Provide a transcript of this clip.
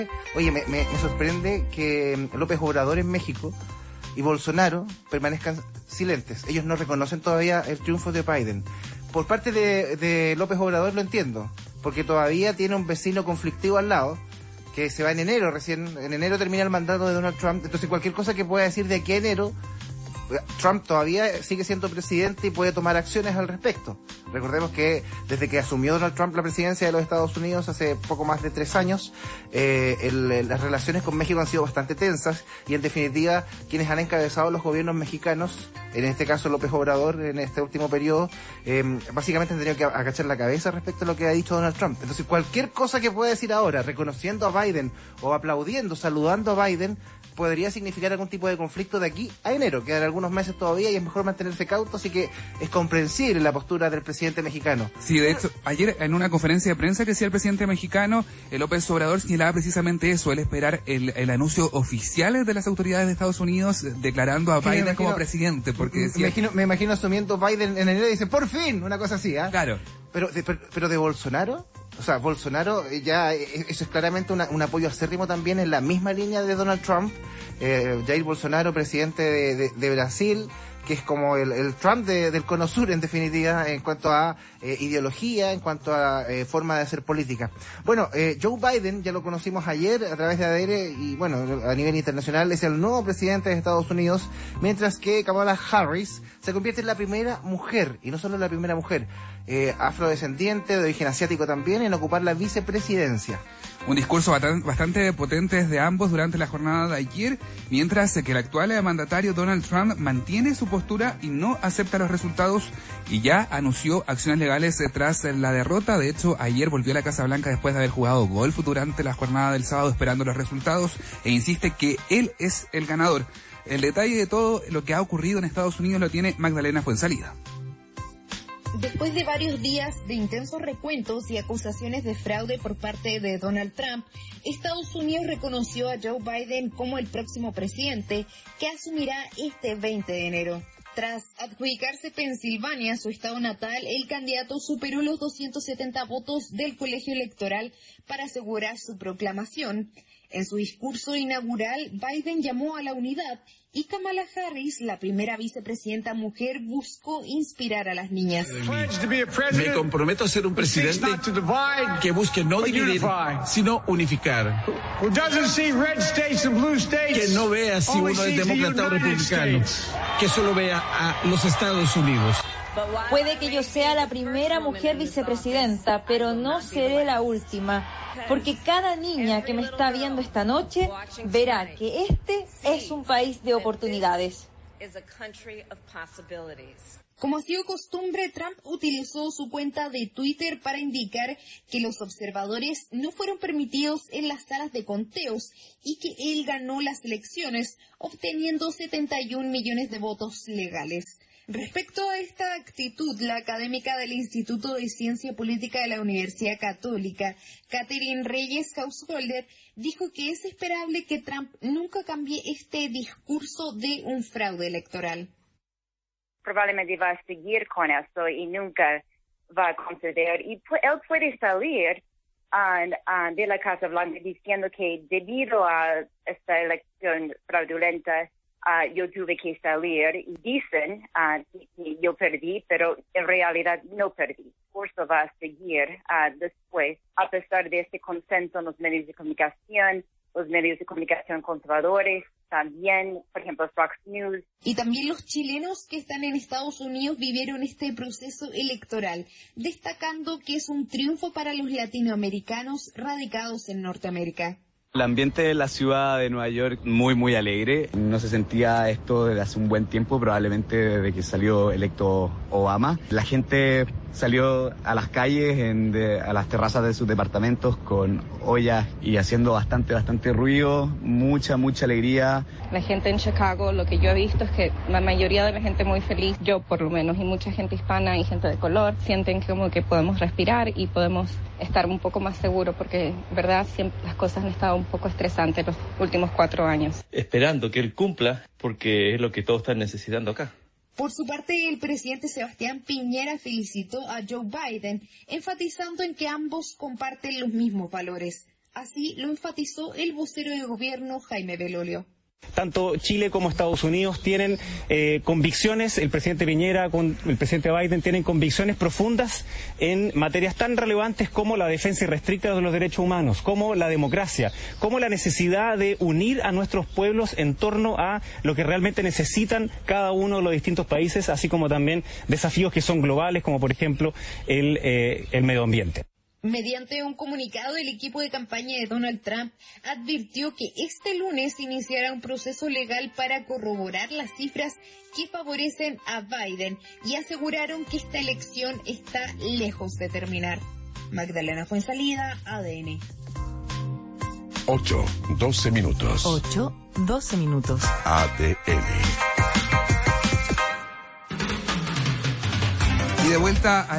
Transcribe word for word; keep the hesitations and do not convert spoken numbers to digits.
Oye, me, me, me sorprende que López Obrador en México y Bolsonaro permanezcan silentes. Ellos no reconocen todavía el triunfo de Biden. Por parte de, de López Obrador lo entiendo, porque todavía tiene un vecino conflictivo al lado, que se va en enero, recién en enero termina el mandato de Donald Trump. Entonces cualquier cosa que pueda decir de aquí a enero, Trump todavía sigue siendo presidente y puede tomar acciones al respecto. Recordemos que desde que asumió Donald Trump la presidencia de los Estados Unidos hace poco más de tres años, eh, el, las relaciones con México han sido bastante tensas y en definitiva quienes han encabezado los gobiernos mexicanos, en este caso López Obrador en este último periodo, eh, básicamente han tenido que agachar la cabeza respecto a lo que ha dicho Donald Trump. Entonces cualquier cosa que pueda decir ahora, reconociendo a Biden o aplaudiendo, saludando a Biden, podría significar algún tipo de conflicto de aquí a enero. Quedan algunos meses todavía y es mejor mantenerse cauto, así que es comprensible la postura del presidente mexicano. Sí, de hecho, ayer en una conferencia de prensa que hacía el presidente mexicano, el López Obrador señalaba precisamente eso, el esperar el, el anuncio oficial de las autoridades de Estados Unidos declarando a Biden imagino, como presidente, porque decía... Me imagino, me imagino asumiendo Biden en enero y dice, por fin, una cosa así, ¿ah? ¿eh? Claro. Pero de, pero, pero de Bolsonaro... O sea, Bolsonaro ya, eso es claramente una, un apoyo acérrimo también en la misma línea de Donald Trump. Eh, Jair Bolsonaro, presidente de, de, de Brasil, que es como el, el Trump de, del Cono Sur, en definitiva, en cuanto a eh, ideología, en cuanto a eh, forma de hacer política. Bueno, eh, Joe Biden, ya lo conocimos ayer a través de A D R, y bueno, a nivel internacional, es el nuevo presidente de Estados Unidos, mientras que Kamala Harris se convierte en la primera mujer, y no solo la primera mujer, eh, afrodescendiente, de origen asiático también, en ocupar la vicepresidencia. Un discurso bastante potente desde ambos durante la jornada de ayer, mientras que el actual mandatario Donald Trump mantiene su postura y no acepta los resultados y ya anunció acciones legales tras la derrota. De hecho, ayer volvió a la Casa Blanca después de haber jugado golf durante la jornada del sábado esperando los resultados e insiste que él es el ganador. El detalle de todo lo que ha ocurrido en Estados Unidos lo tiene Magdalena Fuenzalida. Después de varios días de intensos recuentos y acusaciones de fraude por parte de Donald Trump, Estados Unidos reconoció a Joe Biden como el próximo presidente, que asumirá este veinte de enero. Tras adjudicarse Pensilvania, su estado natal, el candidato superó los doscientos setenta votos del colegio electoral para asegurar su proclamación. En su discurso inaugural, Biden llamó a la unidad y Kamala Harris, la primera vicepresidenta mujer, buscó inspirar a las niñas. Me comprometo a ser un presidente que busque no dividir, sino unificar. Que no vea si uno es demócrata o republicano, que solo vea a los Estados Unidos. Puede que yo sea la primera mujer vicepresidenta, pero no seré la última, porque cada niña que me está viendo esta noche verá que este es un país de oportunidades. Como ha sido costumbre, Trump utilizó su cuenta de Twitter para indicar que los observadores no fueron permitidos en las salas de conteos y que él ganó las elecciones, obteniendo setenta y un millones de votos legales. Respecto a esta actitud, la académica del Instituto de Ciencia Política de la Universidad Católica, Catherine Reyes Hausholder, dijo que es esperable que Trump nunca cambie este discurso de un fraude electoral. Probablemente va a seguir con esto y nunca va a conceder. Y pu- él puede salir uh, uh, de la Casa Blanca diciendo que debido a esta elección fraudulenta, Uh, yo tuve que salir y dicen uh, que yo perdí, pero en realidad no perdí. El curso va a seguir uh, después, a pesar de este consenso en los medios de comunicación, los medios de comunicación conservadores, también, por ejemplo, Fox News. Y también los chilenos que están en Estados Unidos vivieron este proceso electoral, destacando que es un triunfo para los latinoamericanos radicados en Norteamérica. El ambiente de la ciudad de Nueva York muy, muy alegre. No se sentía esto desde hace un buen tiempo, probablemente desde que salió electo Obama. La gente salió a las calles, en de, a las terrazas de sus departamentos con ollas y haciendo bastante, bastante ruido, mucha, mucha alegría. La gente en Chicago, lo que yo he visto es que la mayoría de la gente muy feliz, yo por lo menos, y mucha gente hispana y gente de color, sienten como que podemos respirar y podemos estar un poco más seguros porque, verdad, siempre las cosas han estado un poco estresantes los últimos cuatro años. Esperando que él cumpla porque es lo que todos están necesitando acá. Por su parte, el presidente Sebastián Piñera felicitó a Joe Biden, enfatizando en que ambos comparten los mismos valores. Así lo enfatizó el vocero de gobierno Jaime Belolio. Tanto Chile como Estados Unidos tienen eh, convicciones, el presidente Piñera con el presidente Biden tienen convicciones profundas en materias tan relevantes como la defensa irrestricta de los derechos humanos, como la democracia, como la necesidad de unir a nuestros pueblos en torno a lo que realmente necesitan cada uno de los distintos países, así como también desafíos que son globales, como por ejemplo el, eh, el medio ambiente. Mediante un comunicado, el equipo de campaña de Donald Trump advirtió que este lunes iniciará un proceso legal para corroborar las cifras que favorecen a Biden y aseguraron que esta elección está lejos de terminar. Magdalena Fuenzalida, A D N. ocho, doce minutos. ocho, doce minutos. A D N. Y de vuelta a